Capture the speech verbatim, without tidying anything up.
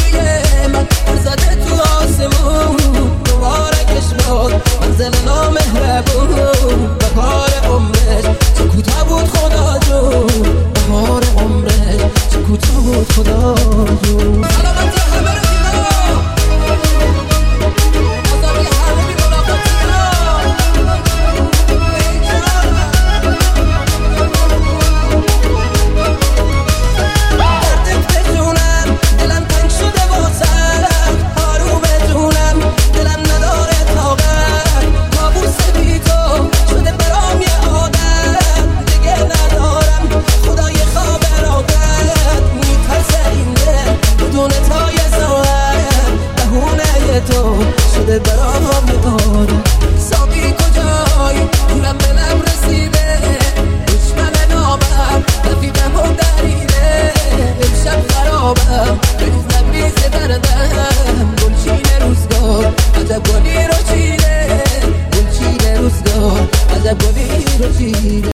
روی من پر زده تو آسمون مبارکش باد منزل نامهربون بهار عمرش چه کوتاه بود خدا جون بهار عمرش چه کوتاه بود خدا جون سلامتی همه رو دیدم آزادی همه بی ملاقاتی دردت بجونم دلم تنگ شده واسم آروم جونم دلم نداره طاقت کابوس بی تو شده برام یه عادت دیگه ندارم خدای خواب ارادت میترسه این دل بدون تا یه ساعت بهونه تو شده برام یه عادت ساقی کجایی پولم به لب رسیده دشمن نامم رفیقم و دریده امشب خرابم ریز لب ریز دردم